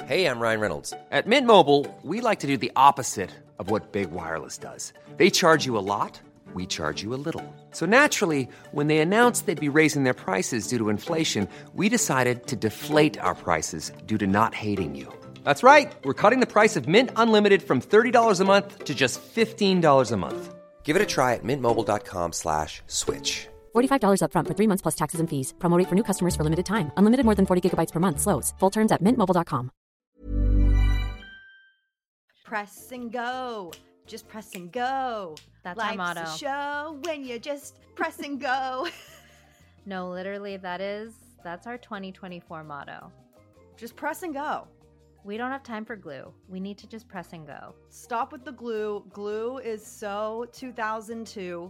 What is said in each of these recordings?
Hey, I'm Ryan Reynolds. At Mint Mobile, we like to do the opposite of what Big Wireless does. They charge you a lot, we charge you a little. So naturally, when they announced they'd be raising their prices due to inflation, we decided to deflate our prices due to not hating you. That's right. We're cutting the price of Mint Unlimited from $30 a month to just $15 a month. Give it a try at mintmobile.com/switch. $45 up front for 3 months plus taxes and fees. Promo rate for new customers for limited time. Unlimited more than 40 gigabytes per month. Slows full terms at mintmobile.com. Press and go. Just press and go. That's Life's our motto. a show when you just press and go. No, literally, that's our 2024 motto. Just press and go. We don't have time for glue. We need to just press and go. Stop with the glue. Glue is so 2002.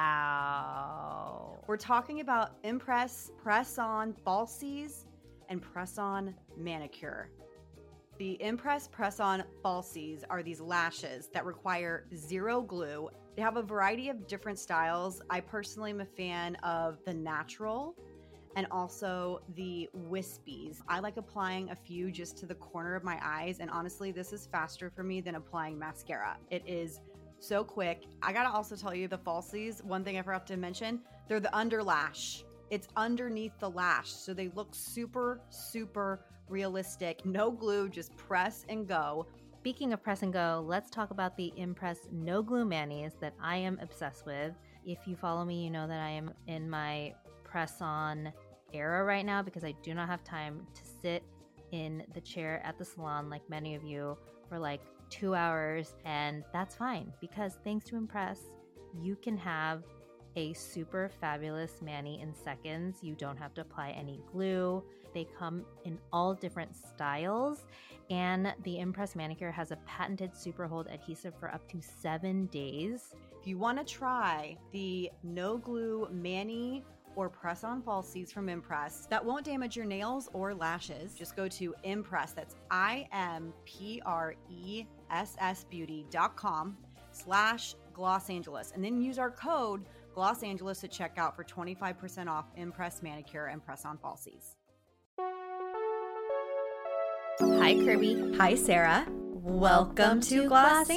Wow. We're talking about Impress Press-On Falsies and Press-On Manicure. The Impress Press-On Falsies are these lashes that require zero glue. They have a variety of different styles. I personally am a fan of the natural and also the wispies. I like applying a few just to the corner of my eyes, and honestly, this is faster for me than applying mascara. It is so quick. I gotta also tell you, the falsies, one thing I forgot to mention, they're the under lash. It's underneath the lash, so they look super, super realistic. No glue, just press and go. Speaking of press and go, let's talk about the Impress No Glue Manis that I am obsessed with. If you follow me, you know that I am in my press-on era right now because I do not have time to sit in the chair at the salon like many of you for like 2 hours, and that's fine because thanks to Impress, you can have a super fabulous mani in seconds. You don't have to apply any glue. They come in all different styles, and the Impress Manicure has a patented super hold adhesive for up to 7 days. If you want to try the no glue mani or press-on falsies from Impress that won't damage your nails or lashes, just go to Impress. That's IMPRESSbeauty.com/Los Angeles, and then use our code Los Angeles at checkout for 25% off Impress Manicure and press-on falsies. Hi, Kirby. Hi, Sarah. Welcome to Los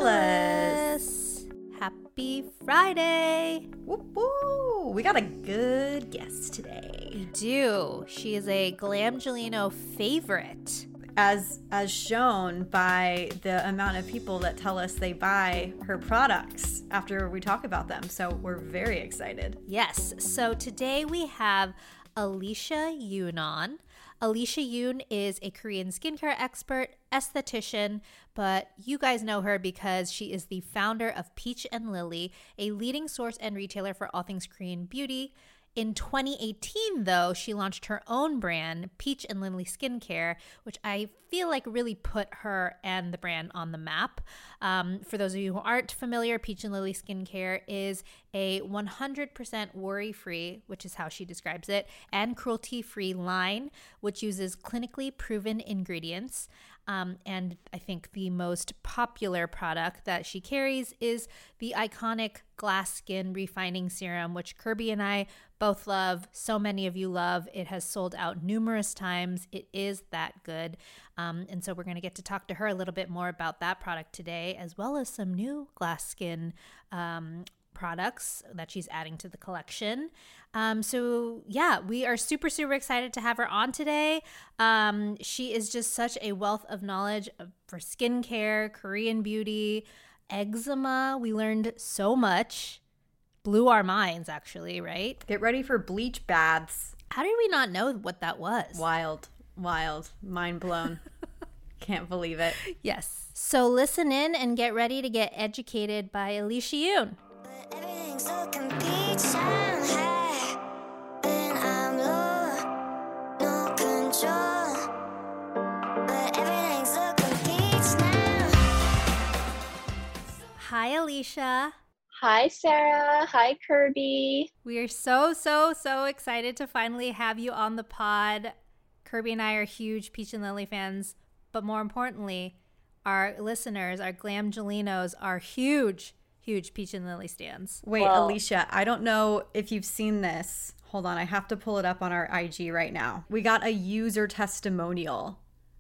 Angeles. Happy Friday. Whoop, woo. We got a good guest today. We do. She is a Glamgelino favorite. As shown by the amount of people that tell us they buy her products after we talk about them. So we're very excited. Yes. So today we have Alicia Yoon on. Alicia Yoon is a Korean skincare expert, esthetician, but you guys know her because she is the founder of Peach and Lily, a leading source and retailer for all things Korean beauty. In 2018, though, she launched her own brand, Peach and Lily Skincare, which I feel like really put her and the brand on the map. For those of you who aren't familiar, Peach and Lily Skincare is a 100% worry-free, which is how she describes it, and cruelty-free line, which uses clinically proven ingredients. And I think the most popular product that she carries is the iconic Glass Skin Refining Serum, which Kirby and I both love. So many of you love. It has sold out numerous times. It is that good. And so we're going to get to talk to her a little bit more about that product today, as well as some new Glass Skin products that she's adding to the collection. So yeah, we are super, super excited to have her on today. She is just such a wealth of knowledge for skincare, Korean beauty, eczema. We learned so much. Blew our minds, actually, right? Get ready for bleach baths. How did we not know what that was? Wild. Mind blown. Can't believe it. Yes. So listen in and get ready to get educated by Alicia Yoon. Everything's looking peach and hey, when I'm low, no control. But everything's looking peach now. Hi, Alicia. Hi, Sarah. Hi, Kirby. We are so, so, so excited to finally have you on the pod. Kirby and I are huge Peach and Lily fans, but more importantly, our listeners, our Glamgelinos, are huge Peach and Lily stans. Wait, well, Alicia, I don't know if you've seen this. Hold on, I have to pull it up on our IG right now. We got a user testimonial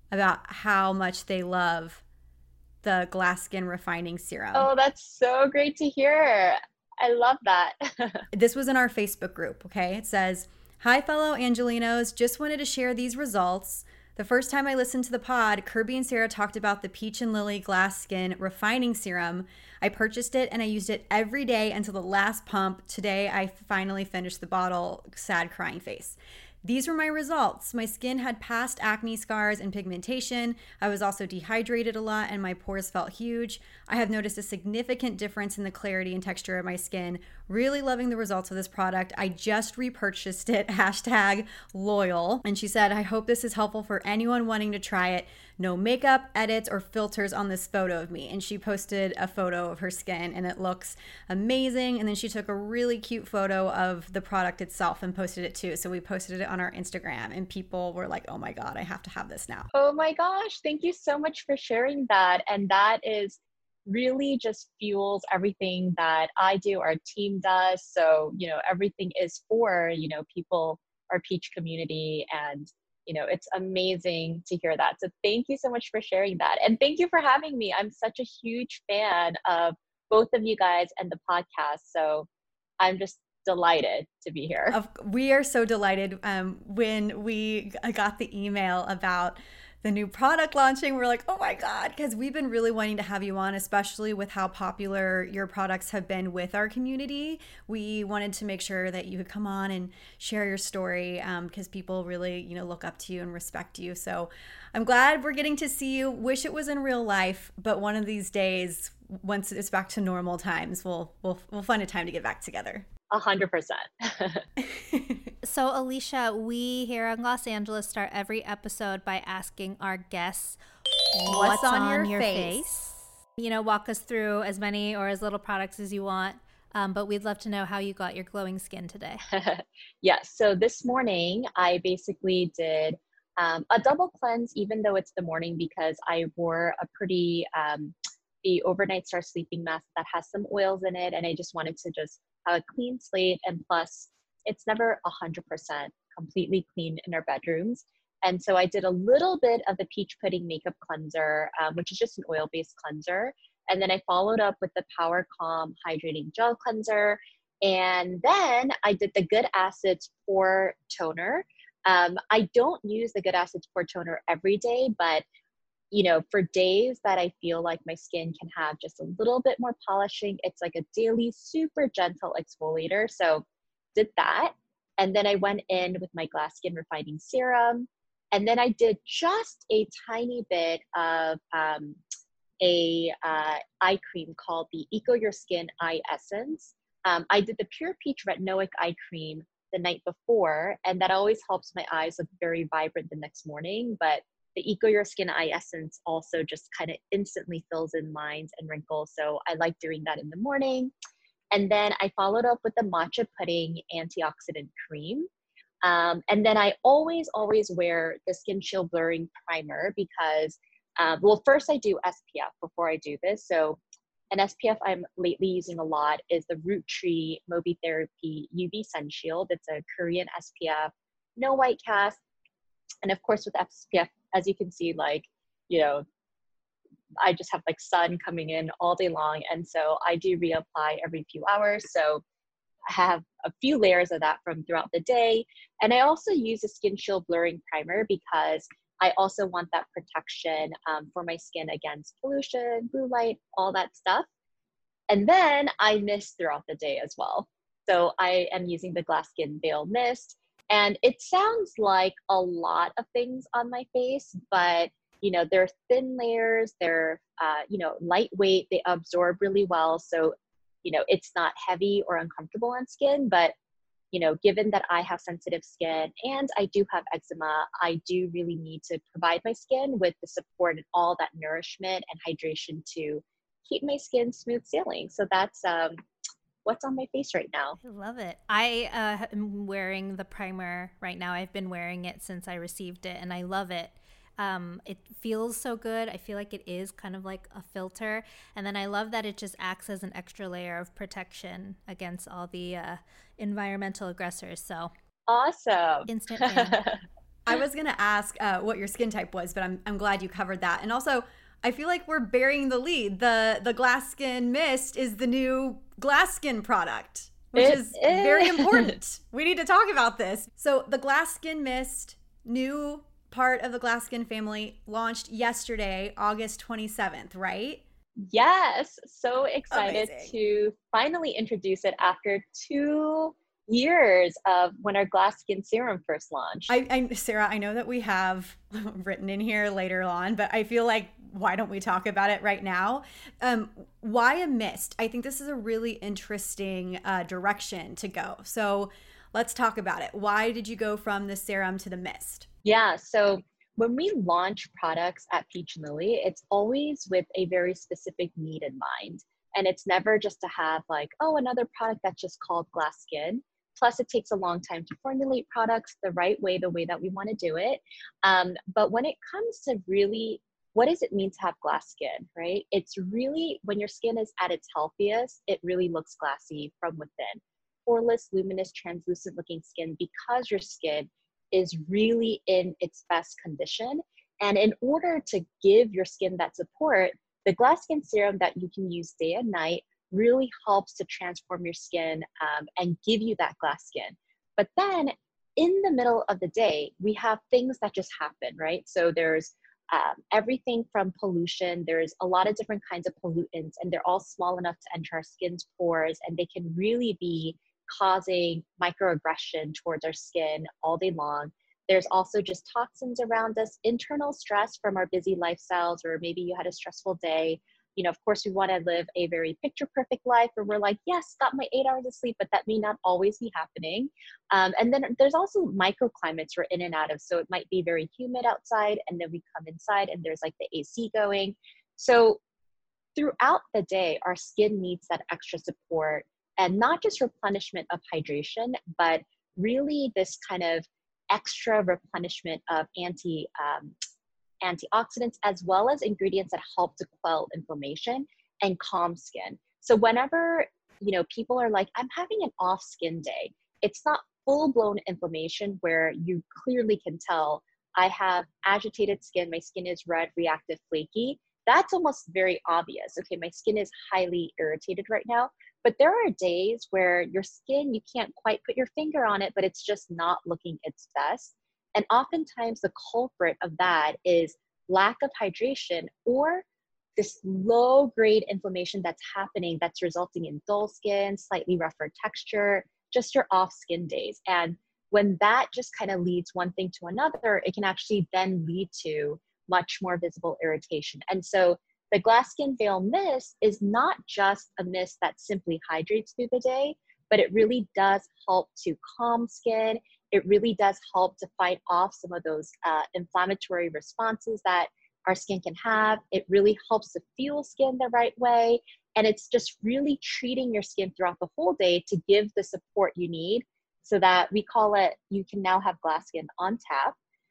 about how much they love the Glass Skin Refining Serum. Oh, that's so great to hear. I love that. This was in our Facebook group, okay? It says, "Hi, fellow Angelinos. Just wanted to share these results. The first time I listened to the pod, Kirby and Sarah talked about the Peach and Lily Glass Skin Refining Serum. I purchased it and I used it every day until the last pump. Today, I finally finished the bottle. Sad crying face. These were my results. My skin had past acne scars and pigmentation. I was also dehydrated a lot and my pores felt huge. I have noticed a significant difference in the clarity and texture of my skin. Really loving the results of this product. I just repurchased it. #loyal." And she said, "I hope this is helpful for anyone wanting to try it. No makeup, edits, or filters on this photo of me." And she posted a photo of her skin and it looks amazing. And then she took a really cute photo of the product itself and posted it too. So we posted it on our Instagram and people were like, "Oh my God, I have to have this now." Oh my gosh, thank you so much for sharing that. And that is really just fuels everything that I do, our team does. So, everything is for, people, our Peach community. And, it's amazing to hear that. So thank you so much for sharing that. And thank you for having me. I'm such a huge fan of both of you guys and the podcast. So I'm just delighted to be here. We are so delighted. When we got the email about the new product launching, we're like, oh my God, because we've been really wanting to have you on, especially with how popular your products have been with our community. We wanted to make sure that you could come on and share your story because people really, look up to you and respect you. So I'm glad we're getting to see you. Wish it was in real life, but one of these days, once it's back to normal times, we'll find a time to get back together. 100%. So, Alicia, we here in Los Angeles start every episode by asking our guests, what's on your face? Walk us through as many or as little products as you want, but we'd love to know how you got your glowing skin today. Yes. So this morning, I basically did a double cleanse, even though it's the morning, because I wore a pretty, the Overnight Star Sleeping Mask that has some oils in it. And I just wanted to just have a clean slate. And plus, it's never 100% completely clean in our bedrooms. And so I did a little bit of the Peach Pudding Makeup Cleanser, which is just an oil-based cleanser. And then I followed up with the Power Calm Hydrating Gel Cleanser. And then I did the Good Acids Pore Toner. I don't use the Good Acids Pore Toner every day, but for days that I feel like my skin can have just a little bit more polishing, it's like a daily super gentle exfoliator. So did that. And then I went in with my Glass Skin Refining Serum. And then I did just a tiny bit of a eye cream called the Eco Your Skin Eye Essence. I did the Pure Peach Retinoic Eye Cream the night before, and that always helps my eyes look very vibrant the next morning. But the Eco Your Skin Eye Essence also just kind of instantly fills in lines and wrinkles. So I like doing that in the morning. And then I followed up with the Matcha Pudding Antioxidant Cream. And then I always wear the Skin Shield Blurring Primer because, first I do SPF before I do this. So an SPF I'm lately using a lot is the Root Tree Mobi Therapy UV Sun Shield. It's a Korean SPF, no white cast. And of course with SPF, as you can see, I just have sun coming in all day long. And so I do reapply every few hours. So I have a few layers of that from throughout the day. And I also use a Skin Shield Blurring Primer because I also want that protection for my skin against pollution, blue light, all that stuff. And then I mist throughout the day as well. So I am using the Glass Skin Veil Mist. And it sounds like a lot of things on my face, but they're thin layers, they're, lightweight, they absorb really well. So, it's not heavy or uncomfortable on skin, but, given that I have sensitive skin and I do have eczema, I do really need to provide my skin with the support and all that nourishment and hydration to keep my skin smooth sailing. So that's what's on my face right now. I love it. I am wearing the primer right now. I've been wearing it since I received it and I love it. It feels so good. I feel like it is kind of like a filter. And then I love that it just acts as an extra layer of protection against all the environmental aggressors. So awesome. Instant fan. I was going to ask what your skin type was, but I'm glad you covered that. And also, I feel like we're burying the lead. The Glass Skin Mist is the new Glass Skin product, which is very important. We need to talk about this. So the Glass Skin Mist, new part of the Glass Skin family, launched yesterday, August 27th, right? Yes, so excited Amazing. to finally introduce it after 2 years of when our Glass Skin Serum first launched. Sarah, I know that we have written in here later on, but I feel like, why don't we talk about it right now? Why a mist? I think this is a really interesting direction to go. So let's talk about it. Why did you go from the serum to the mist? Yeah, so when we launch products at Peach and Lily, it's always with a very specific need in mind. And it's never just to have like, oh, another product that's just called Glass Skin. Plus, it takes a long time to formulate products the right way, the way that we want to do it. But when it comes to really, what does it mean to have glass skin, right? It's really, when your skin is at its healthiest, it really looks glassy from within. Poreless, luminous, translucent looking skin, because your skin is really in its best condition. And in order to give your skin that support, the Glass Skin Serum that you can use day and night really helps to transform your skin and give you that glass skin. But then in the middle of the day, we have things that just happen, right? So there's everything from pollution. There's a lot of different kinds of pollutants, and they're all small enough to enter our skin's pores, and they can really be causing microaggression towards our skin all day long. There's also just toxins around us, internal stress from our busy lifestyles, or maybe you had a stressful day. You know, of course, we want to live a very picture perfect life where we're like, yes, got my 8 hours of sleep, but that may not always be happening. And then there's also microclimates we're in and out of. So it might be very humid outside, and then we come inside and there's like the AC going. So throughout the day, our skin needs that extra support, and not just replenishment of hydration, but really this kind of extra replenishment of antioxidants, as well as ingredients that help to quell inflammation and calm skin. So whenever, you know, people are like, I'm having an off skin day, it's not full-blown inflammation where you clearly can tell I have agitated skin, my skin is red, reactive, flaky. That's almost very obvious. Okay, my skin is highly irritated right now. But there are days where your skin, you can't quite put your finger on it, but it's just not looking its best. And oftentimes the culprit of that is lack of hydration, or this low grade inflammation that's happening that's resulting in dull skin, slightly rougher texture, just your off skin days. And when that just kind of leads one thing to another, it can actually then lead to much more visible irritation. And so the Glass Skin Veil Mist is not just a mist that simply hydrates through the day, but it really does help to calm skin. It really does help to fight off some of those inflammatory responses that our skin can have. It really helps to fuel skin the right way. And it's just really treating your skin throughout the whole day to give the support you need, so that we call it, you can now have glass skin on tap.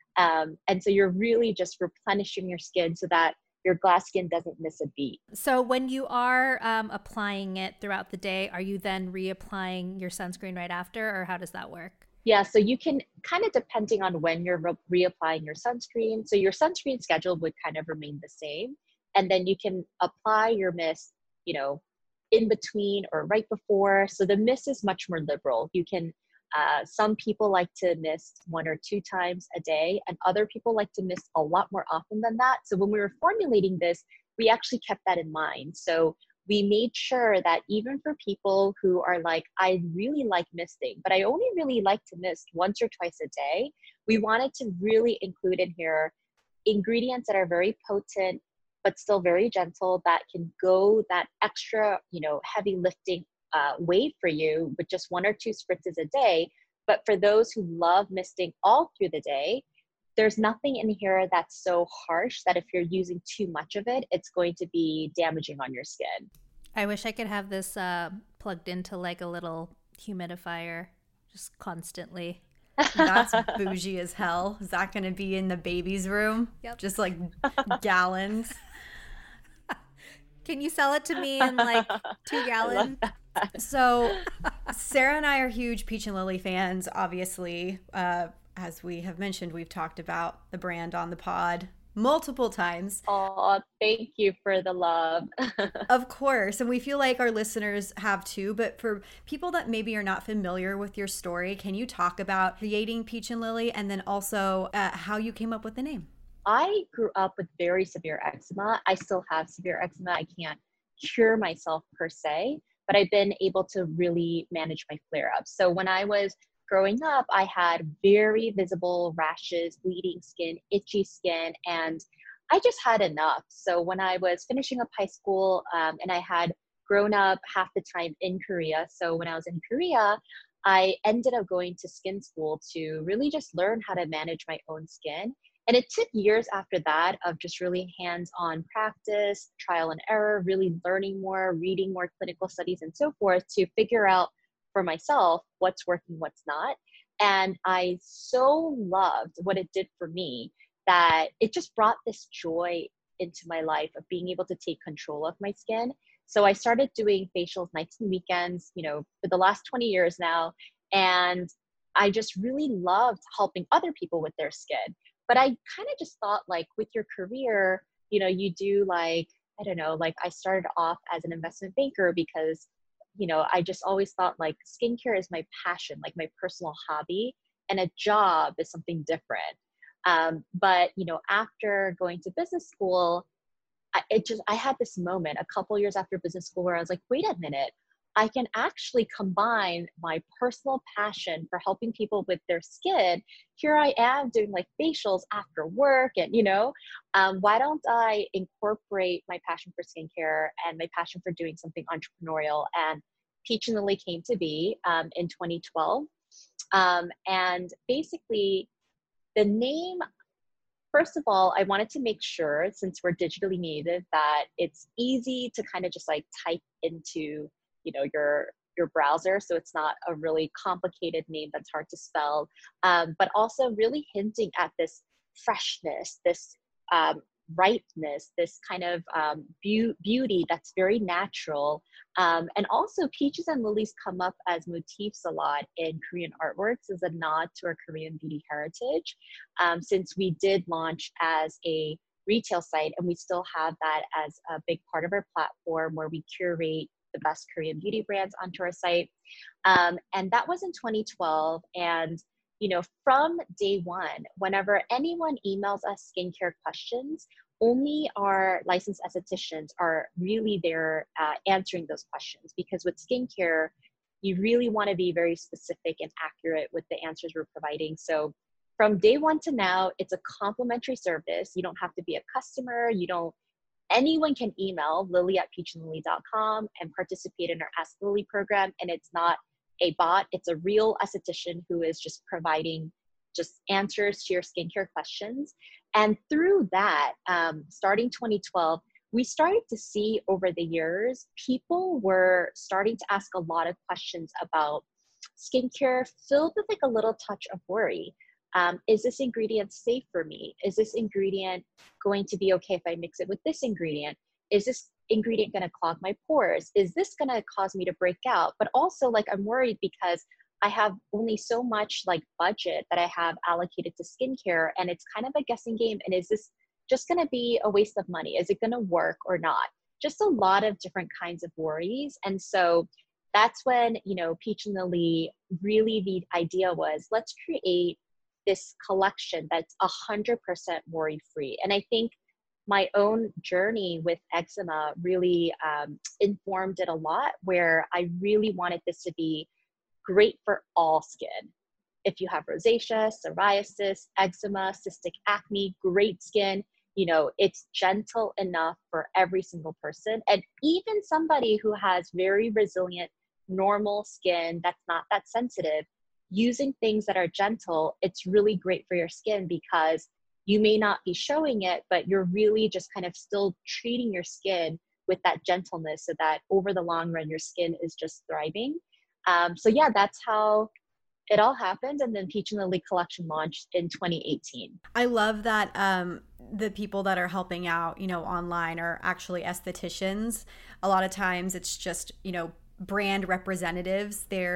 And so you're really just replenishing your skin so that your glass skin doesn't miss a beat. So when you are applying it throughout the day, are you then reapplying your sunscreen right after, or how does that work? Yeah, so you can kind of, depending on when you're reapplying your sunscreen, so your sunscreen schedule would kind of remain the same. And then you can apply your mist, you know, in between or right before. So the mist is much more liberal. You can, some people like to mist 1 or 2 times a day, and other people like to mist a lot more often than that. So when we were formulating this, we actually kept that in mind. So we made sure that even for people who are like, I really like misting, but I only really like to mist 1 or 2 a day, we wanted to really include in here ingredients that are very potent, but still very gentle, that can go that extra, you know, heavy lifting weight for you with just 1 or 2 spritzes a day. But for those who love misting all through the day, there's nothing in here that's so harsh that if you're using too much of it, it's going to be damaging on your skin. I wish I could have this plugged into like a little humidifier just constantly. That's bougie as hell. Is that going to be in the baby's room? Yep. Just like gallons. Can you sell it to me in like 2 gallons? So Sarah and I are huge Peach and Lily fans, obviously. as we have mentioned, we've talked about the brand on the pod multiple times. Oh, thank you for the love. Of course. And we feel like our listeners have too. But for people that maybe are not familiar with your story, can you talk about creating Peach and Lily and then also how you came up with the name? I grew up with very severe eczema. I still have severe eczema. I can't cure myself per se, but I've been able to really manage my flare ups. So when I was growing up, I had very visible rashes, bleeding skin, itchy skin, and I just had enough. So when I was finishing up high school, and I had grown up half the time in Korea, so when I was in Korea, I ended up going to skin school to really just learn how to manage my own skin. And it took years after that of just really hands-on practice, trial and error, really learning more, reading more clinical studies and so forth to figure out for myself what's working, what's not. And I so loved what it did for me that it just brought this joy into my life of being able to take control of my skin. So I started doing facials nights and weekends, for the last 20 years now. And I just really loved helping other people with their skin. But I kind of just thought like with your career, you do like, I don't know, like I started off as an investment banker because, I just always thought like skincare is my passion, like my personal hobby, and a job is something different. But, after going to business school, I had this moment a couple years after business school where I was like, wait a minute, I can actually combine my personal passion for helping people with their skin. Here I am doing like facials after work and, why don't I incorporate my passion for skincare and my passion for doing something entrepreneurial? And Peach and Lily came to be in 2012. And basically the name, first of all, I wanted to make sure, since we're digitally native, that it's easy to kind of just like type into your browser, so it's not a really complicated name that's hard to spell, but also really hinting at this freshness, this ripeness, this kind of beauty that's very natural. And also peaches and lilies come up as motifs a lot in Korean artworks as a nod to our Korean beauty heritage, since we did launch as a retail site, and we still have that as a big part of our platform where we curate the best Korean beauty brands onto our site. And that was in 2012. And, from day one, whenever anyone emails us skincare questions, only our licensed estheticians are really there answering those questions, because with skincare, you really want to be very specific and accurate with the answers we're providing. So from day one to now, it's a complimentary service. You don't have to be a customer. Anyone can email lily@peachandlily.com and participate in our Ask Lily program. And it's not a bot, it's a real esthetician who is just providing just answers to your skincare questions. And through that, starting 2012, we started to see over the years, people were starting to ask a lot of questions about skincare filled with like a little touch of worry. Is this ingredient safe for me? Is this ingredient going to be okay if I mix it with this ingredient? Is this ingredient going to clog my pores? Is this going to cause me to break out? But also like I'm worried because I have only so much like budget that I have allocated to skincare, and it's kind of a guessing game. And is this just going to be a waste of money? Is it going to work or not? Just a lot of different kinds of worries. And so that's when, Peach and Lily, really the idea was, let's create this collection that's 100% worry-free. And I think my own journey with eczema really informed it a lot, where I really wanted this to be great for all skin. If you have rosacea, psoriasis, eczema, cystic acne, great skin, it's gentle enough for every single person. And even somebody who has very resilient, normal skin that's not that sensitive, using things that are gentle, it's really great for your skin, because you may not be showing it, but you're really just kind of still treating your skin with that gentleness so that over the long run, your skin is just thriving. So yeah, that's how it all happened. And then Peach and Lily collection launched in 2018. I love that the people that are helping out, online are actually estheticians. A lot of times it's just, brand representatives. They're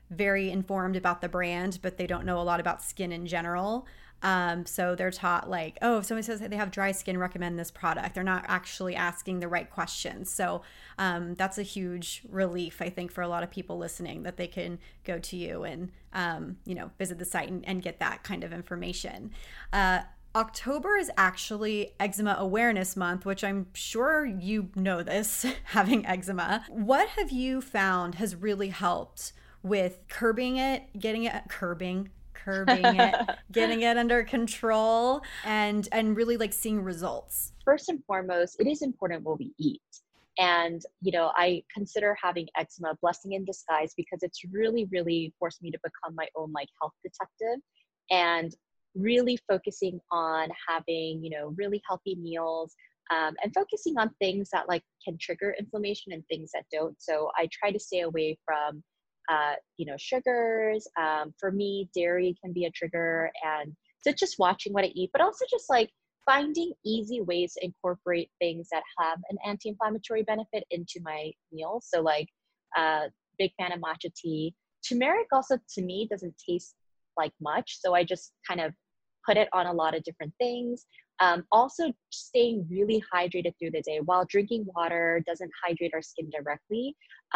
very informed about the brand, but they don't know a lot about skin in general. So they're taught like, oh, if somebody says they have dry skin, recommend this product. They're not actually asking the right questions. So that's a huge relief, I think, for a lot of people listening, that they can go to you and, visit the site and get that kind of information. October is actually Eczema Awareness Month, which I'm sure you know this, having eczema. What have you found has really helped with curbing it, getting it under control, and really like seeing results? First and foremost, it is important what we eat. And, I consider having eczema a blessing in disguise, because it's really, really forced me to become my own like health detective, and really focusing on having, really healthy meals, and focusing on things that like can trigger inflammation and things that don't. So I try to stay away from sugars. For me, dairy can be a trigger, and so just watching what I eat, but also just like finding easy ways to incorporate things that have an anti-inflammatory benefit into my meals. So like, big fan of matcha tea. Turmeric also to me doesn't taste like much, so I just kind of put it on a lot of different things. Also staying really hydrated through the day. While drinking water doesn't hydrate our skin directly,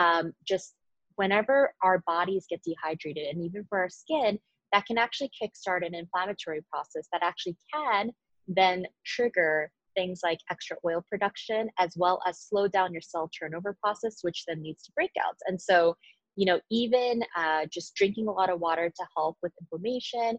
just whenever our bodies get dehydrated, and even for our skin, that can actually kickstart an inflammatory process that actually can then trigger things like extra oil production, as well as slow down your cell turnover process, which then leads to breakouts. And so, even just drinking a lot of water to help with inflammation.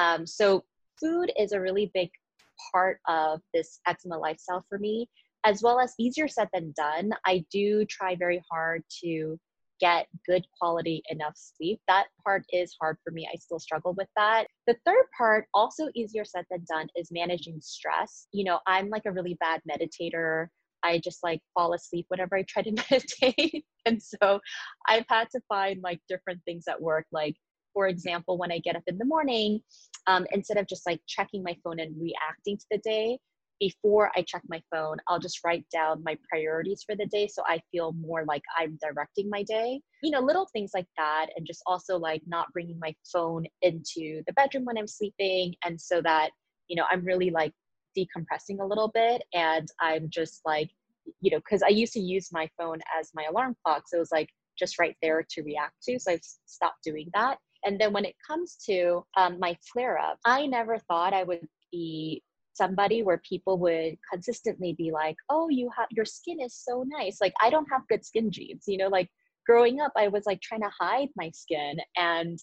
So food is a really big part of this eczema lifestyle for me, as well as easier said than done. I do try very hard to get good quality enough sleep. That part is hard for me. I still struggle with that. The third part, also easier said than done, is managing stress. I'm like a really bad meditator. I just like fall asleep whenever I try to meditate. And so I've had to find like different things that work. Like, for example, when I get up in the morning, instead of just like checking my phone and reacting to the day, before I check my phone, I'll just write down my priorities for the day, so I feel more like I'm directing my day. Little things like that. And just also like not bringing my phone into the bedroom when I'm sleeping. And so that, I'm really like decompressing a little bit. And I'm just like, because I used to use my phone as my alarm clock. So it was like just right there to react to. So I've stopped doing that. And then when it comes to my flare up, I never thought I would be somebody where people would consistently be like, oh, your skin is so nice. Like, I don't have good skin genes, like growing up, I was like trying to hide my skin. And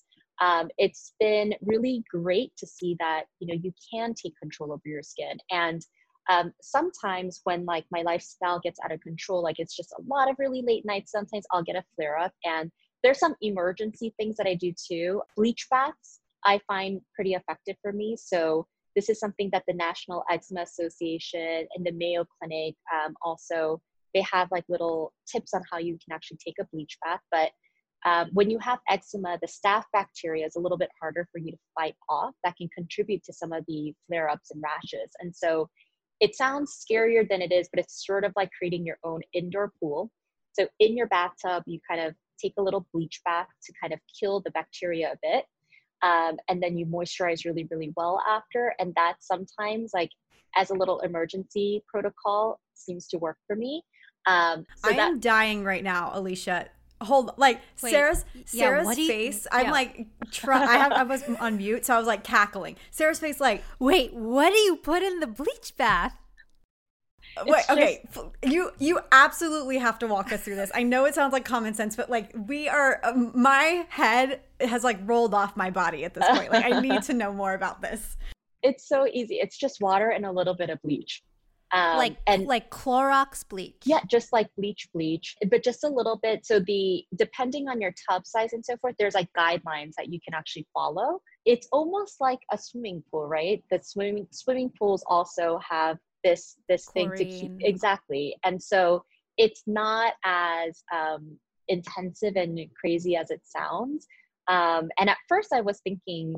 it's been really great to see that, you can take control over your skin. And sometimes when like my lifestyle gets out of control, like it's just a lot of really late nights, sometimes I'll get a flare up, and there's some emergency things that I do too. Bleach baths, I find pretty effective for me. So this is something that the National Eczema Association and the Mayo Clinic, also, they have like little tips on how you can actually take a bleach bath. But when you have eczema, the staph bacteria is a little bit harder for you to fight off. That can contribute to some of the flare-ups and rashes. And so it sounds scarier than it is, but it's sort of like creating your own indoor pool. So in your bathtub, you kind of take a little bleach bath to kind of kill the bacteria a bit. And then you moisturize really, really well after. And that sometimes, like as a little emergency protocol, seems to work for me. I'm dying right now, Alicia. Hold, like, wait, Sarah's face. I'm like, I was on mute, so I was like cackling. Sarah's face, like, wait, what do you put in the bleach bath? Wait, okay, you absolutely have to walk us through this. I know it sounds like common sense, but like we are, my head has like rolled off my body at this point. Like I need to know more about this. It's so easy. It's just water and a little bit of bleach. Like Clorox bleach. Yeah, just like bleach, but just a little bit. So depending on your tub size and so forth, there's like guidelines that you can actually follow. It's almost like a swimming pool, right? The swimming pools also have this thing to keep, exactly. And so it's not as intensive and crazy as it sounds. And at first I was thinking,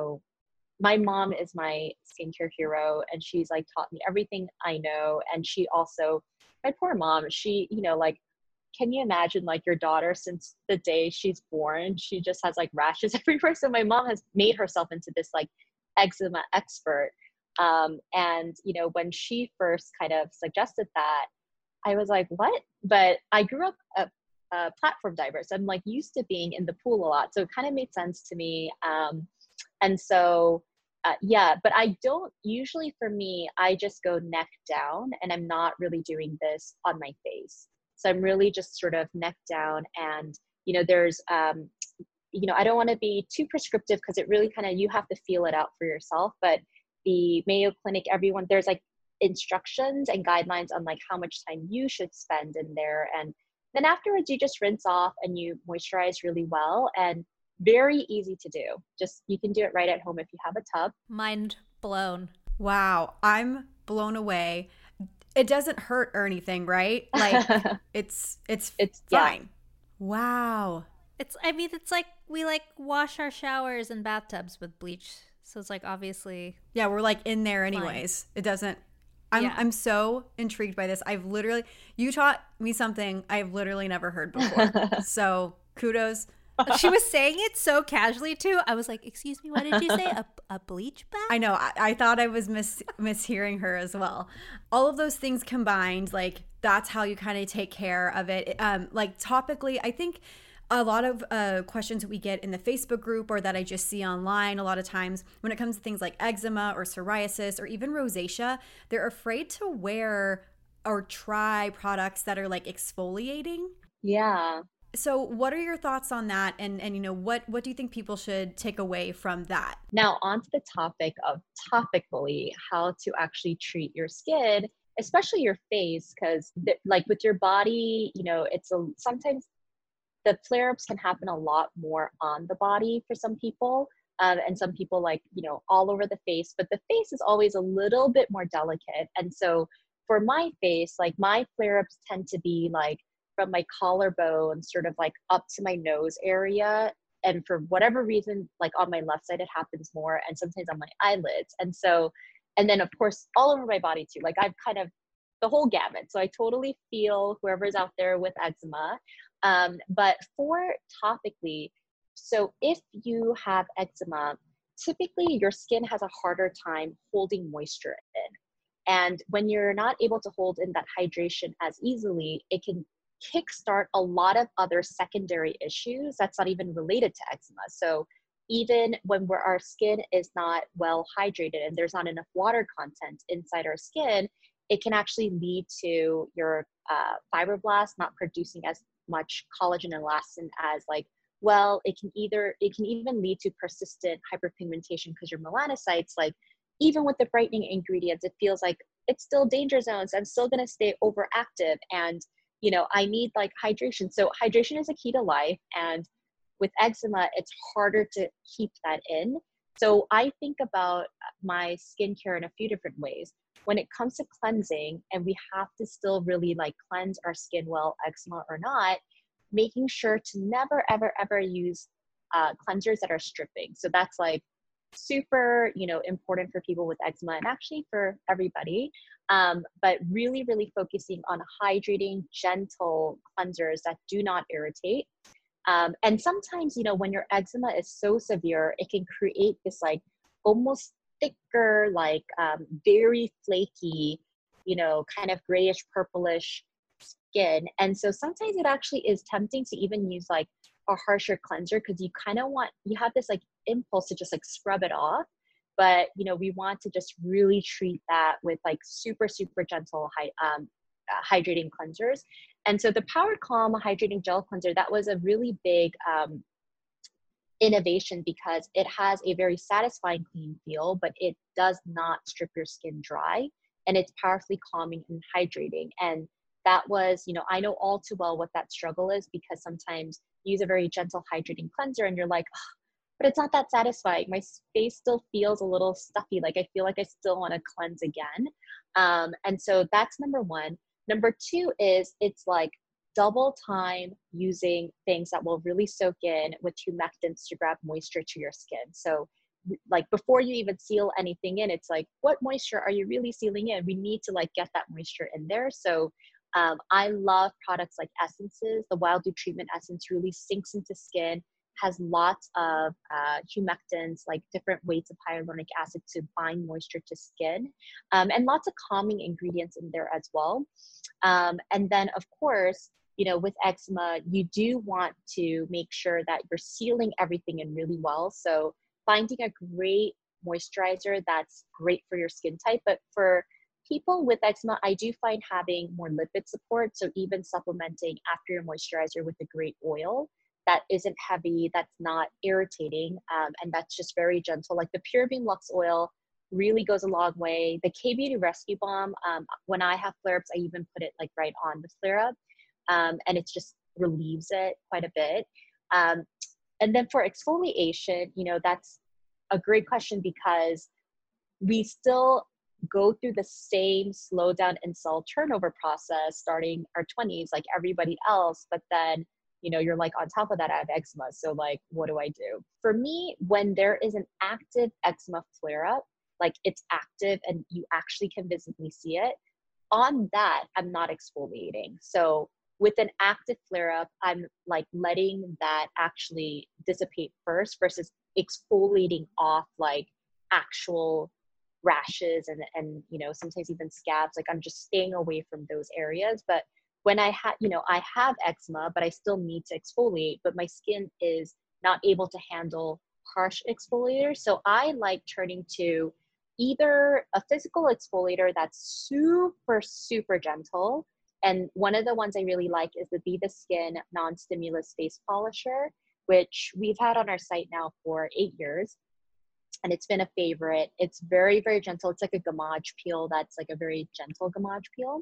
my mom is my skincare hero, and she's like taught me everything I know. And she also, my poor mom, she, like can you imagine like your daughter, since the day she's born, she just has like rashes everywhere. So my mom has made herself into this like eczema expert. And, you know, when she first kind of suggested that, I was like, what? But I grew up a platform diver. So I'm like used to being in the pool a lot. So it kind of made sense to me. And so, yeah, but I don't usually, for me, I just go neck down, and I'm not really doing this on my face. So I'm really just sort of neck down, and, you know, there's, you know, I don't want to be too prescriptive because it really kind of, you have to feel it out for yourself. But the Mayo Clinic, everyone, there's like instructions and guidelines on like how much time you should spend in there. And then afterwards, you just rinse off and you moisturize really well, and very easy to do. Just, you can do it right at home if you have a tub. Mind blown. Wow, I'm blown away. It doesn't hurt or anything, right? Like it's yeah. fine. Wow. I mean, it's like we like wash our showers and bathtubs with bleach. So it's like obviously. Yeah, we're like in there anyways. It doesn't. I'm so intrigued by this. You taught me something I've literally never heard before. So kudos. She was saying it so casually too. I was like, excuse me, what did you say? A bleach bath? I know. I thought I was mishearing her as well. All of those things combined, like that's how you kind of take care of it. Like topically, I think a lot of questions that we get in the Facebook group or that I just see online a lot of times when it comes to things like eczema or psoriasis or even rosacea, they're afraid to wear or try products that are like exfoliating. Yeah. So what are your thoughts on that? And you know, what do you think people should take away from that? Now onto the topic of topically, how to actually treat your skin, especially your face, because like with your body, you know, sometimes the flare-ups can happen a lot more on the body for some people. And some people like, you know, all over the face, but the face is always a little bit more delicate. And so for my face, like my flare-ups tend to be like from my collarbone sort of like up to my nose area. And for whatever reason, like on my left side, it happens more, and sometimes on my eyelids. And then of course, all over my body too. Like I've kind of the whole gamut. So I totally feel whoever's out there with eczema. But for topically, so if you have eczema, typically your skin has a harder time holding moisture in. And when you're not able to hold in that hydration as easily, it can kickstart a lot of other secondary issues that's not even related to eczema. So even when our skin is not well hydrated and there's not enough water content inside our skin, it can actually lead to your fibroblasts not producing as much collagen and elastin as like, well, it can even lead to persistent hyperpigmentation because your melanocytes, like even with the brightening ingredients, it feels like it's still danger zones. I'm still going to stay overactive, and you know, I need like hydration. So hydration is a key to life. And with eczema, it's harder to keep that in. So I think about my skincare in a few different ways. When it comes to cleansing, and we have to still really like cleanse our skin well, eczema or not, making sure to never, ever, ever use cleansers that are stripping. So that's like super, you know, important for people with eczema and actually for everybody. But really, really focusing on hydrating, gentle cleansers that do not irritate. And sometimes, you know, when your eczema is so severe, it can create this like almost thicker, like very flaky, you know, kind of grayish, purplish skin. And so sometimes it actually is tempting to even use like a harsher cleanser because you have this like impulse to just like scrub it off. But, you know, we want to just really treat that with like super, super gentle hydrating cleansers. And so the Power Calm Hydrating Gel Cleanser, that was a really big innovation because it has a very satisfying clean feel, but it does not strip your skin dry, and it's powerfully calming and hydrating. And that was, you know, I know all too well what that struggle is, because sometimes you use a very gentle hydrating cleanser and you're like, oh, but it's not that satisfying. My face still feels a little stuffy. Like I feel like I still want to cleanse again. And so that's number one. Number two is it's like double time using things that will really soak in with humectants to grab moisture to your skin. So like before you even seal anything in, it's like, what moisture are you really sealing in? We need to like get that moisture in there. So I love products like essences. The Wild Dew Treatment Essence really sinks into skin, has lots of humectants, like different weights of hyaluronic acid to bind moisture to skin, and lots of calming ingredients in there as well. And then, of course, with eczema, you do want to make sure that you're sealing everything in really well. So finding a great moisturizer that's great for your skin type. But for people with eczema, I do find having more lipid support. So even supplementing after your moisturizer with a great oil that isn't heavy, that's not irritating, and that's just very gentle. Like the Pure Beam Lux oil really goes a long way. The K-Beauty Rescue Balm, when I have flare-ups, I even put it like right on the flare-up, and it just relieves it quite a bit. And then for exfoliation, that's a great question because we still go through the same slowdown and cell turnover process starting our 20s like everybody else, but then you're like, on top of that, I have eczema. So like, what do I do? For me, when there is an active eczema flare up, like it's active and you actually can visibly see it, on that, I'm not exfoliating. So with an active flare up, I'm like letting that actually dissipate first versus exfoliating off like actual rashes and sometimes even scabs. Like I'm just staying away from those areas. But when I have eczema, but I still need to exfoliate, but my skin is not able to handle harsh exfoliators. So I like turning to either a physical exfoliator that's super, super gentle. And one of the ones I really like is the Viva Skin Non-Stimulus Face Polisher, which we've had on our site now for 8 years. And it's been a favorite. It's very, very gentle. It's like a Gamage peel that's like a very gentle Gamage peel.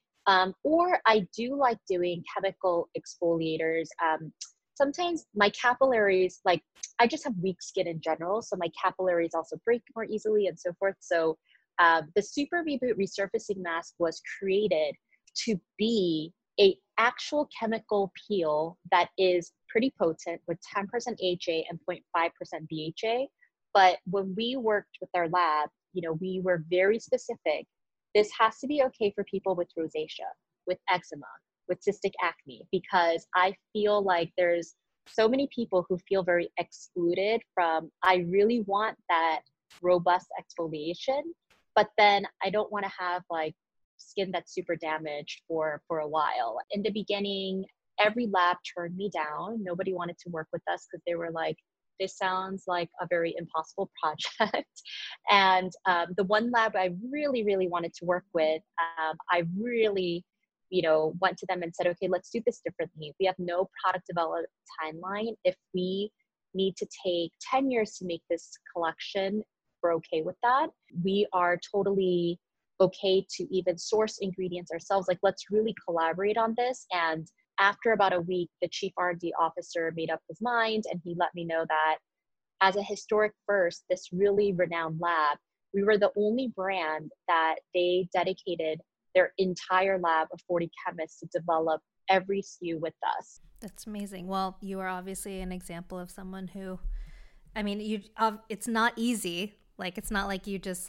Or I do like doing chemical exfoliators. Sometimes my capillaries, like I just have weak skin in general, so my capillaries also break more easily and so forth. So the Super Reboot Resurfacing Mask was created to be a actual chemical peel that is pretty potent with 10% AHA and 0.5% BHA. But when we worked with our lab, we were very specific. This has to be okay for people with rosacea, with eczema, with cystic acne, because I feel like there's so many people who feel very excluded from, I really want that robust exfoliation, but then I don't want to have like skin that's super damaged for a while. In the beginning, every lab turned me down. Nobody wanted to work with us because they were like, this sounds like a very impossible project. And the one lab I really, really wanted to work with, I really, went to them and said, okay, let's do this differently. We have no product development timeline. If we need to take 10 years to make this collection, we're okay with that. We are totally okay to even source ingredients ourselves. Like, let's really collaborate on this. And after about a week, the chief R&D officer made up his mind and he let me know that as a historic first, this really renowned lab, we were the only brand that they dedicated their entire lab of 40 chemists to develop every SKU with us. That's amazing. Well, you are obviously an example of someone who, it's not easy. Like, it's not like you just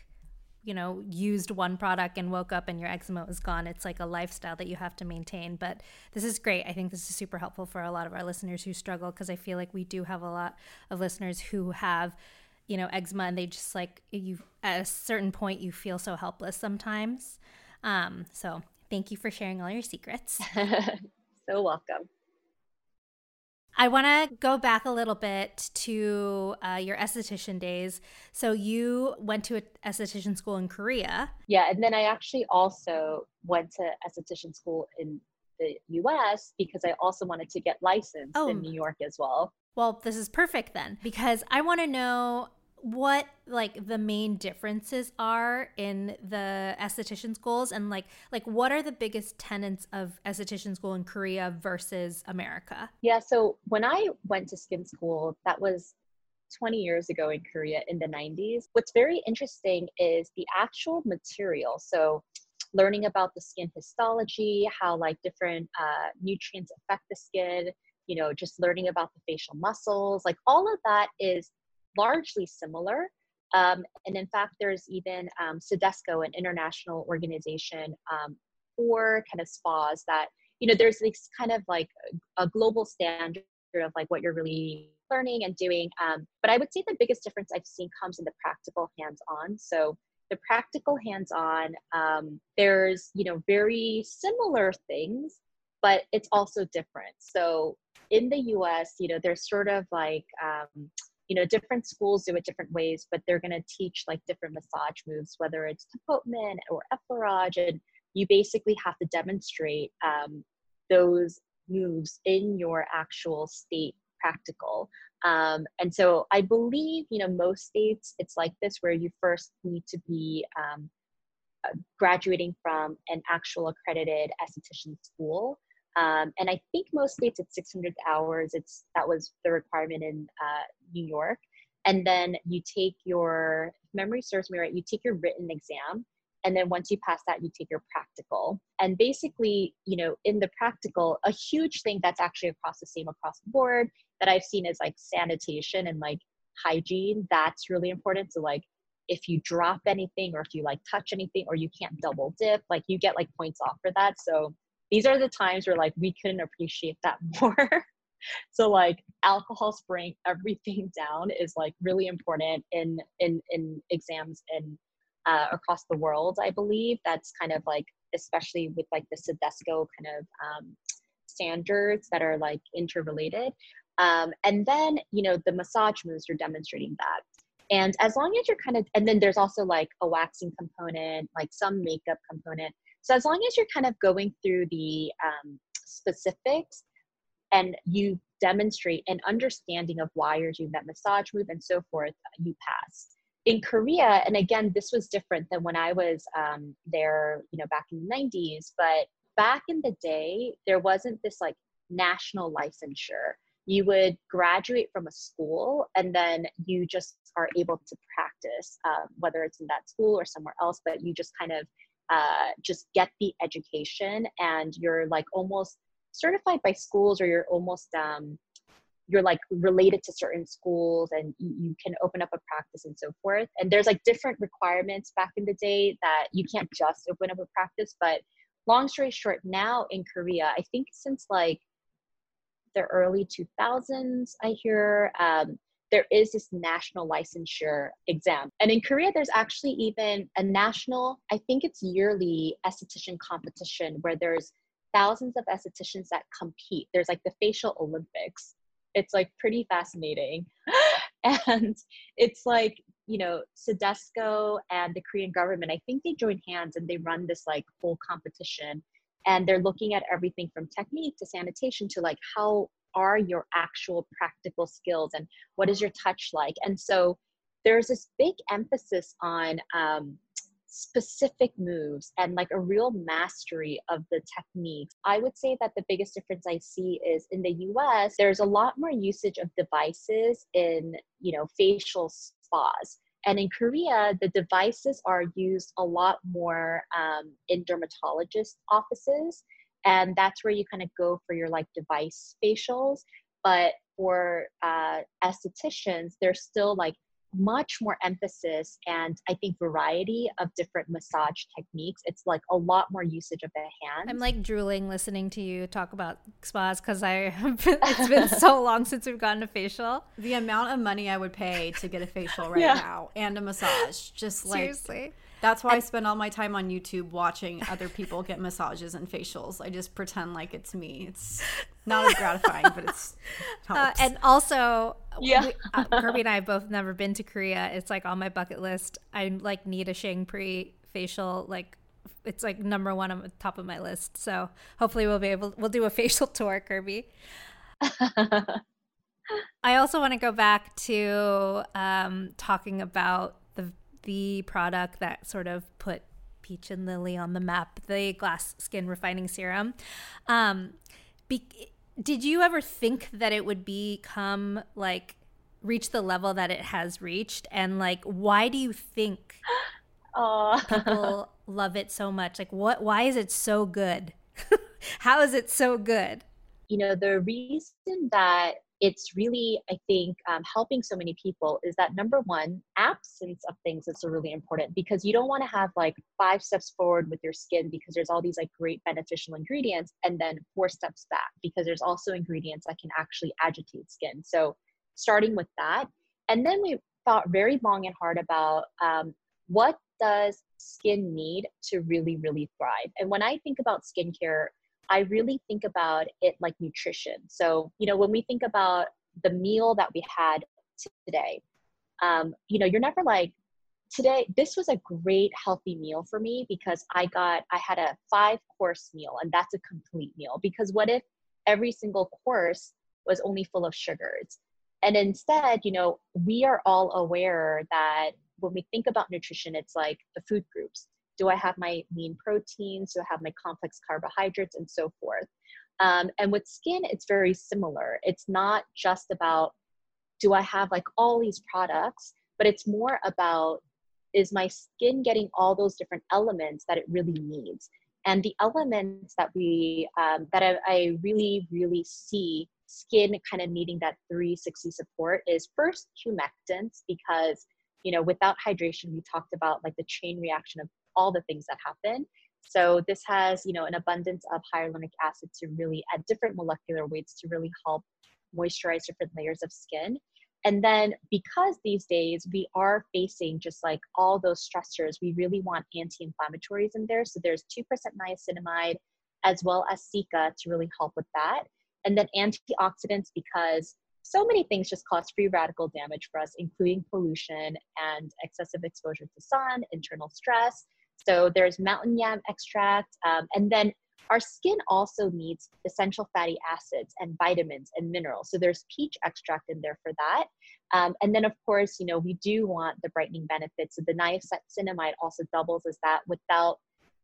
used one product and woke up and your eczema was gone. It's like a lifestyle that you have to maintain. But this is great. I think this is super helpful for a lot of our listeners who struggle, because I feel like we do have a lot of listeners who have, eczema, and they just at a certain point you feel so helpless sometimes. So thank you for sharing all your secrets. So welcome. I want to go back a little bit to your esthetician days. So you went to an esthetician school in Korea. Yeah, and then I actually also went to esthetician school in the US because I also wanted to get licensed in New York as well. Well, this is perfect then, because I want to know what the main differences are in the esthetician schools, and what are the biggest tenets of esthetician school in Korea versus America? Yeah, so when I went to skin school, that was 20 years ago in Korea in the 90s. What's very interesting is the actual material. So learning about the skin histology, how different nutrients affect the skin, just learning about the facial muscles, all of that is largely similar. And in fact, there's even CDESCO, an international organization 4 kind of spas that, you know, there's this kind of like a global standard of like what you're really learning and doing. But I would say the biggest difference I've seen comes in the practical hands-on. So the practical hands-on, there's, you know, very similar things, but it's also different. So in the US, you know, there's sort of like, you know, different schools do it different ways, but they're going to teach like different massage moves, whether it's Tapotement or Effarage, and you basically have to demonstrate those moves in your actual state practical. And so I believe, you know, most states it's like this, where you first need to be graduating from an actual accredited esthetician school. And I think most states it's 600 hours. That was the requirement in New York. And then you take your, if memory serves me right, you take your written exam. And then once you pass that, you take your practical. And basically, you know, in the practical, a huge thing that's actually across the board that I've seen is like sanitation and like hygiene. That's really important. So like if you drop anything or if you like touch anything or you can't double dip, like you get like points off for that. So these are the times where like we couldn't appreciate that more. So like alcohol spraying everything down is like really important in exams and across the world, I believe. That's kind of like, especially with like the CDESCO kind of standards that are like interrelated. And then, you know, the massage moves are demonstrating that. And as long as you're kind of, and then there's also like a waxing component, like some makeup component. So as long as you're kind of going through the specifics and you demonstrate an understanding of why you're doing that massage move and so forth, you pass. In Korea, and again, this was different than when I was there, you know, back in the 90s, but back in the day, there wasn't this like national licensure. You would graduate from a school and then you just are able to practice, whether it's in that school or somewhere else, but you just kind of just get the education and you're like almost certified by schools, or you're almost, you're like related to certain schools and you can open up a practice and so forth. And there's like different requirements back in the day that you can't just open up a practice. But long story short, now in Korea, I think since like the early 2000s, I hear there is this national licensure exam. And in Korea, there's actually even a national, I think it's yearly esthetician competition where there's thousands of estheticians that compete. There's like the facial Olympics. It's like pretty fascinating. And it's like, you know, CDESCO and the Korean government, I think they join hands and they run this like whole competition. And they're looking at everything from technique to sanitation to like, how are your actual practical skills and what is your touch like? And so there's this big emphasis on specific moves and like a real mastery of the techniques. I would say that the biggest difference I see is in the US, there's a lot more usage of devices in, you know, facial spas. And in Korea, the devices are used a lot more in dermatologist offices. And that's where you kind of go for your like device facials. But for estheticians, there's still like much more emphasis and I think variety of different massage techniques. It's like a lot more usage of the hand. I'm like drooling listening to you talk about spas because it's been so long since we've gotten a facial. The amount of money I would pay to get a facial right now and a massage, just like seriously. That's why I spend all my time on YouTube watching other people get massages and facials. I just pretend like it's me. It's not as gratifying, but it's helps. And also, Kirby and I have both never been to Korea. It's like on my bucket list. I like need a Shangri facial. Like it's like number one on the top of my list. So hopefully we'll do a facial tour, Kirby. I also want to go back to talking about the product that sort of put Peach and Lily on the map, the Glass Skin Refining Serum. Did you ever think that it would become like reach the level that it has reached? And like, why do you think people love it so much? Like why is it so good? How is it so good? You know, the reason that it's really, I think, helping so many people is that number one, absence of things is really important, because you don't want to have like 5 steps forward with your skin because there's all these like great beneficial ingredients, and then 4 steps back because there's also ingredients that can actually agitate skin. So starting with that. And then we thought very long and hard about what does skin need to really, really thrive. And when I think about skincare, I really think about it like nutrition. So, when we think about the meal that we had today, you're never like, today, this was a great healthy meal for me because I had a 5-course meal, and that's a complete meal. Because what if every single course was only full of sugars? And instead, we are all aware that when we think about nutrition, it's like the food groups. Do I have my lean proteins? Do I have my complex carbohydrates, and so forth? And with skin, it's very similar. It's not just about, do I have like all these products, but it's more about, is my skin getting all those different elements that it really needs? And the elements that I really, really see skin kind of needing that 360 support is first humectants, because, without hydration, we talked about like the chain reaction of all the things that happen. So this has, an abundance of hyaluronic acid to really, at different molecular weights, to really help moisturize different layers of skin. And then because these days we are facing just like all those stressors, we really want anti-inflammatories in there. So there's 2% niacinamide as well as cica to really help with that. And then antioxidants, because so many things just cause free radical damage for us, including pollution and excessive exposure to sun, internal stress. So there's mountain yam extract. And then our skin also needs essential fatty acids and vitamins and minerals. So there's peach extract in there for that. And then of course, we do want the brightening benefits. So the niacinamide also doubles as that without,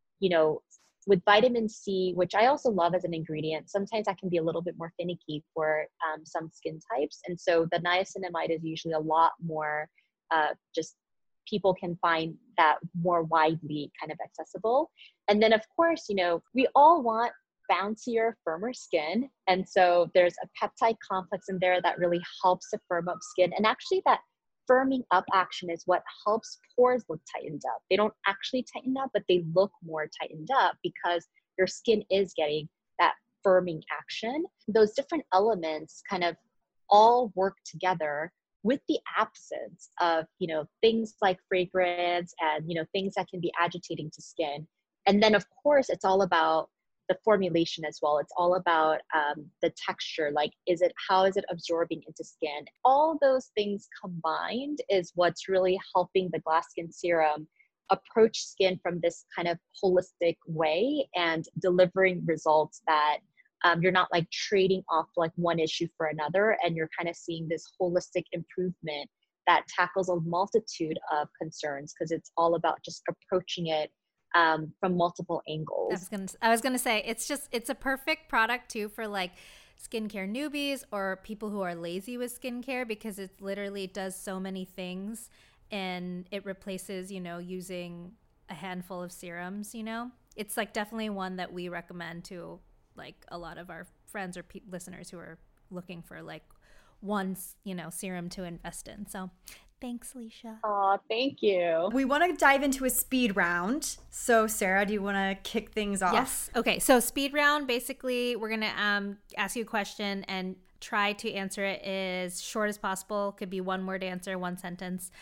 with vitamin C, which I also love as an ingredient. Sometimes that can be a little bit more finicky for some skin types. And so the niacinamide is usually a lot more just people can find that more widely kind of accessible. And then of course, we all want bouncier, firmer skin. And so there's a peptide complex in there that really helps to firm up skin. And actually that firming up action is what helps pores look tightened up. They don't actually tighten up, but they look more tightened up because your skin is getting that firming action. Those different elements kind of all work together with the absence of, things like fragrance and, things that can be agitating to skin. And then of course, it's all about the formulation as well. It's all about the texture, like, how is it absorbing into skin? All those things combined is what's really helping the Glass Skin Serum approach skin from this kind of holistic way and delivering results that you're not like trading off like one issue for another, and you're kind of seeing this holistic improvement that tackles a multitude of concerns, because it's all about just approaching it from multiple angles. I was gonna say, it's a perfect product too for like skincare newbies or people who are lazy with skincare, because it literally does so many things, and it replaces, using a handful of serums. It's like definitely one that we recommend to like a lot of our friends or listeners who are looking for like one, serum to invest in. So thanks, Alicia. Oh, thank you. We want to dive into a speed round. So Sarah, do you want to kick things off? Yes. Okay. So speed round, basically we're going to ask you a question and try to answer it as short as possible. Could be one word answer, one sentence.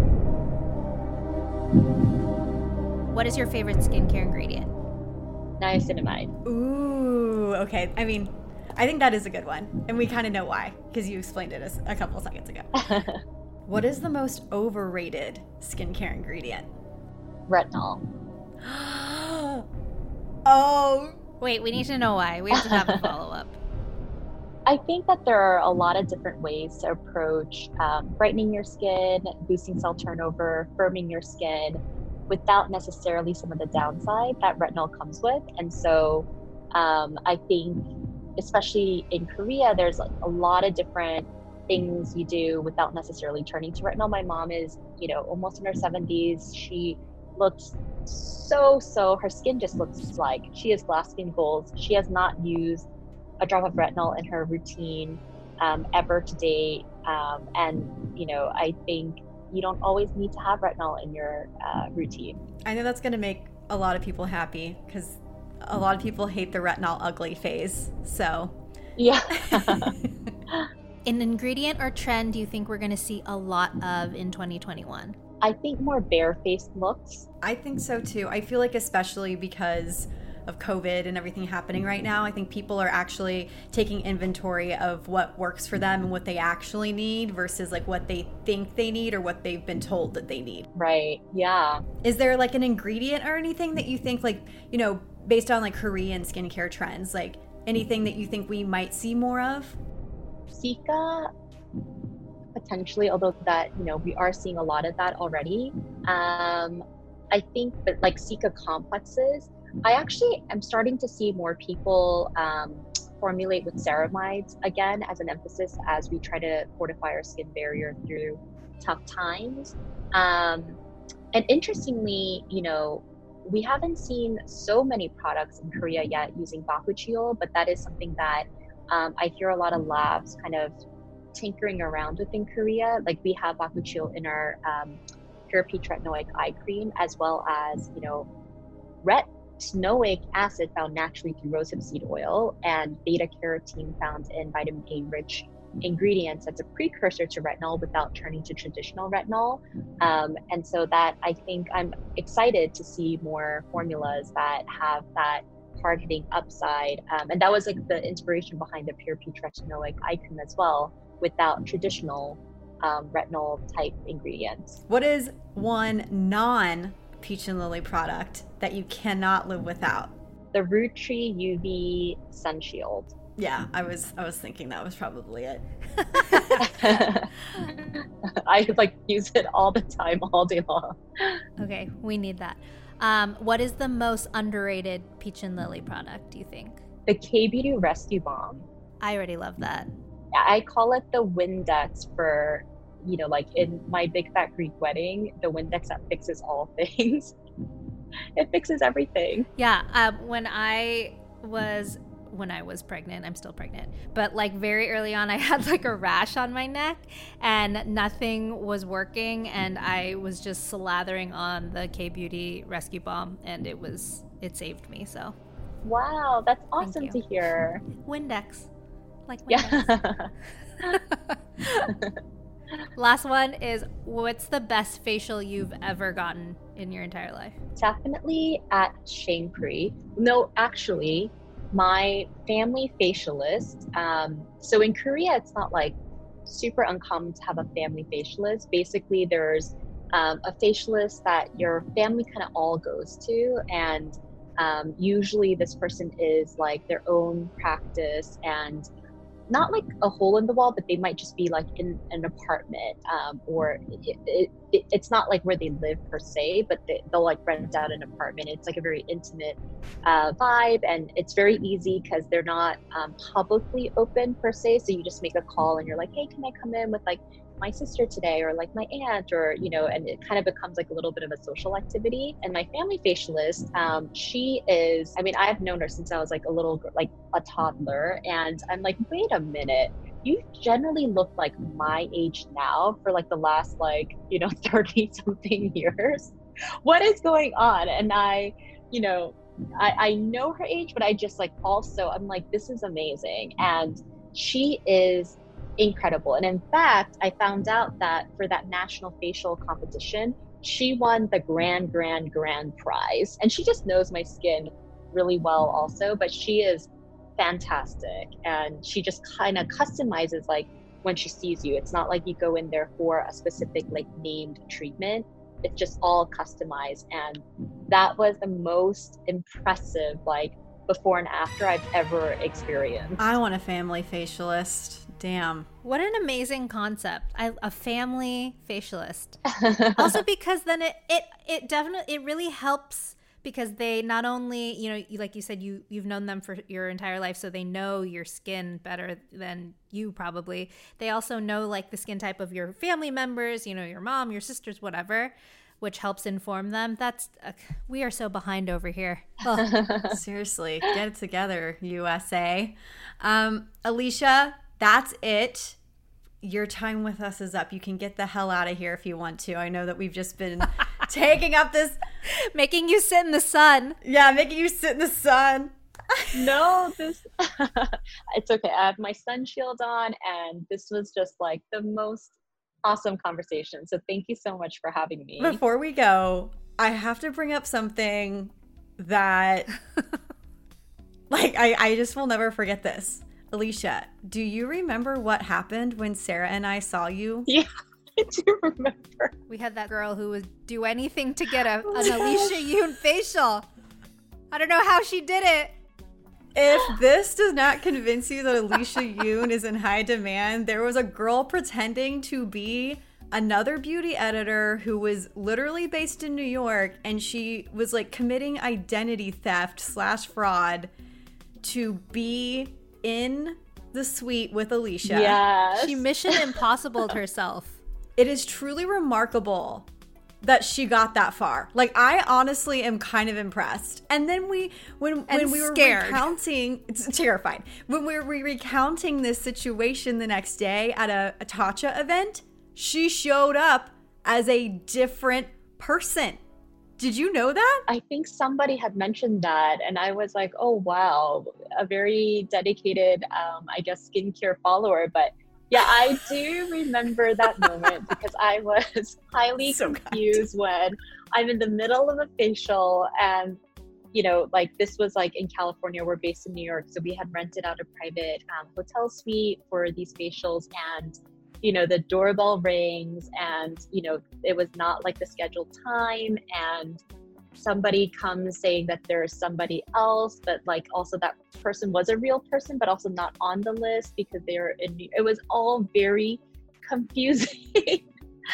What is your favorite skincare ingredient? Niacinamide. Ooh, okay. I mean, I think that is a good one. And we kind of know why, because you explained it a couple of seconds ago. What is the most overrated skincare ingredient? Retinol. Oh. Wait, we need to know why. We have to have a follow-up. I think that there are a lot of different ways to approach brightening your skin, boosting cell turnover, firming your skin, without necessarily some of the downside that retinol comes with. And so I think, especially in Korea, there's like a lot of different things you do without necessarily turning to retinol. My mom is, almost in her 70s. She looks her skin just looks like she has glass skin goals. She has not used a drop of retinol in her routine ever to date. And, I think you don't always need to have retinol in your routine. I know that's going to make a lot of people happy because a lot of people hate the retinol ugly phase. So, yeah. An ingredient or trend do you think we're going to see a lot of in 2021? I think more bare-faced looks. I think so too. I feel like especially because of COVID and everything happening right now, I think people are actually taking inventory of what works for them and what they actually need versus like what they think they need or what they've been told that they need. Right. Yeah. Is there like an ingredient or anything that you think like, based on like Korean skincare trends, like anything that you think we might see more of? Cica, potentially, although that, we are seeing a lot of that already. I think that like Cica complexes, I actually am starting to see more people formulate with ceramides again as an emphasis as we try to fortify our skin barrier through tough times. And interestingly, we haven't seen so many products in Korea yet using bakuchiol, but that is something that I hear a lot of labs kind of tinkering around with in Korea. Like we have bakuchiol in our pure peach retinoic eye cream, as well as, retinoic acid found naturally through rosehip seed oil and beta carotene found in vitamin A rich ingredients that's a precursor to retinol without turning to traditional retinol. And so that I think I'm excited to see more formulas that have that hard-hitting upside. And that was like the inspiration behind the pure peach retinoic eye cream as well, without traditional retinol type ingredients. What is one non-peach and lily product that you cannot live without? The Rutri UV Sun Shield. Yeah, I was thinking that was probably it. I like use it all the time, all day long. Okay, we need that. What is the most underrated peach and lily product, do you think? The K-Beauty Rescue Balm. I already love that. I call it the Windex for, like in my big fat Greek wedding, the Windex that fixes all things. It fixes everything. Yeah, when I was pregnant, I'm still pregnant, but like very early on, I had like a rash on my neck and nothing was working. And I was just slathering on the K-Beauty Rescue Balm and it saved me. So. Wow, that's awesome to hear. Windex. Like Windex. Yeah. Last one is, what's the best facial you've ever gotten in your entire life? Definitely at Shangri. No, actually, my family facialist. So in Korea, it's not like super uncommon to have a family facialist. Basically, there's a facialist that your family kind of all goes to, and usually this person is like their own practice and not like a hole in the wall, but they might just be like in an apartment, or it's not like where they live per se, but they'll like rent out an apartment. It's like a very intimate vibe, and it's very easy because they're not publicly open per se. So you just make a call and you're like, hey, can I come in with like my sister today, or like my aunt, or and it kind of becomes like a little bit of a social activity. And my family facialist, she is, I've known her since I was like a toddler, and I'm like, wait a minute, you generally look like my age now for like the last 30 something years. What is going on? And I know her age, but I just I'm like, this is amazing. And she is incredible. And in fact, I found out that for that national facial competition, she won the grand prize. And she just knows my skin really well also, but she is fantastic. And she just kind of customizes when she sees you. It's not like you go in there for a specific named treatment. It's just all customized. And that was the most impressive before and after I've ever experienced. I want a family facialist. Damn. What an amazing concept. A family facialist. Also because then it definitely, it really helps, because they not only, like you said, you've known them for your entire life, so they know your skin better than you probably. They also know the skin type of your family members, your mom, your sisters, whatever, which helps inform them. We are so behind over here. Seriously, get it together, USA. Alicia, that's it. Your time with us is up. You can get the hell out of here if you want to. I know that we've just been taking up this. Making you sit in the sun. Yeah, making you sit in the sun. No, it's okay. I have my sun shield on, and this was just like the most awesome conversation. So thank you so much for having me. Before we go, I have to bring up something that like I just will never forget this. Alicia, do you remember what happened when Sarah and I saw you? Yeah, I do remember. We had that girl who would do anything to get an Alicia Yoon facial. I don't know how she did it. If this does not convince you that Alicia Yoon is in high demand, there was a girl pretending to be another beauty editor who was literally based in New York, and she was like committing identity theft / fraud to be in the suite with Alicia. Yes. She Mission Impossibled herself. It is truly remarkable that she got that far. Like, I honestly am kind of impressed. And then when we were scared. recounting, it's terrified. When we were recounting this situation the next day at a Tatcha event, she showed up as a different person. Did you know that? I think somebody had mentioned that, and I was like, oh, wow, a very dedicated, I guess, skincare follower. But yeah, I do remember that moment because I was highly confused when I'm in the middle of a facial, and, you know, like this was like in California, we're based in New York. So we had rented out a private hotel suite for these facials, and you know, the doorbell rings, and, you know, it was not like the scheduled time, and somebody comes saying that there's somebody else, but like also that person was a real person, but also not on the list because it was all very confusing.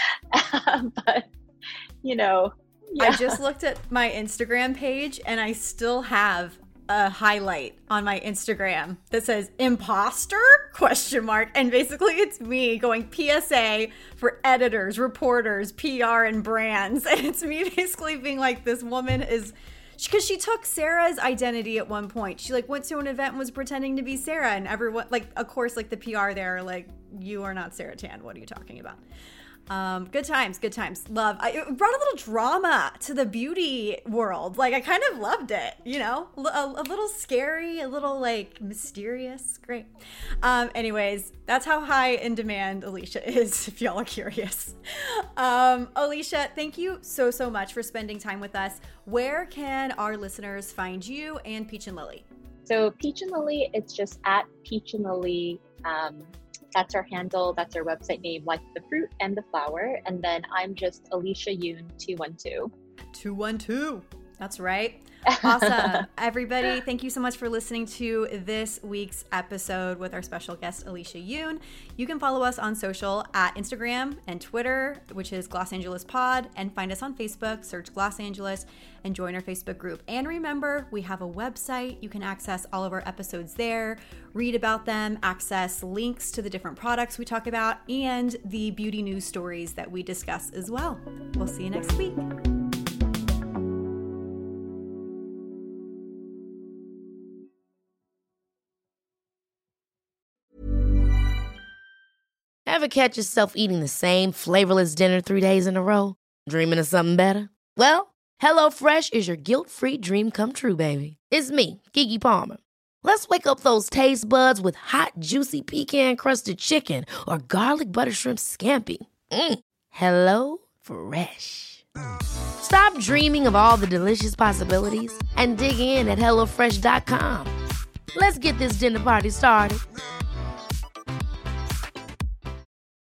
But, you know, yeah. I just looked at my Instagram page, and I still have a highlight on my Instagram that says imposter ? And basically it's me going PSA for editors, reporters, PR, and brands. And it's me basically being like, this woman is, because she took Sarah's identity at one point. She like went to an event and was pretending to be Sarah, and everyone, like, of course, like the PR there, like, you are not Sarah Tan. What are you talking about? Good times. Love. It brought a little drama to the beauty world. Like, I kind of loved it, you know, a little scary, a little like mysterious. Great. Anyways, that's how high in demand Alicia is, if y'all are curious. Alicia, thank you so much for spending time with us. Where can our listeners find you and Peach and Lily? So Peach and Lily, it's just at Peach and Lily. That's our handle. That's our website name, like the fruit and the flower. And then I'm just Alicia Yoon 212. 212. That's right. Awesome. Everybody, thank you so much for listening to this week's episode with our special guest, Alicia Yoon. You can follow us on social at Instagram and Twitter, which is Gloss Angeles Pod, and find us on Facebook, search Gloss Angeles, and join our Facebook group. And remember, we have a website. You can access all of our episodes there, read about them, access links to the different products we talk about, and the beauty news stories that we discuss as well. We'll see you next week. Ever catch yourself eating the same flavorless dinner 3 days in a row? Dreaming of something better? Well, HelloFresh is your guilt-free dream come true, baby. It's me, Keke Palmer. Let's wake up those taste buds with hot, juicy pecan-crusted chicken or garlic butter shrimp scampi. Hello Fresh. Stop dreaming of all the delicious possibilities and dig in at HelloFresh.com. Let's get this dinner party started.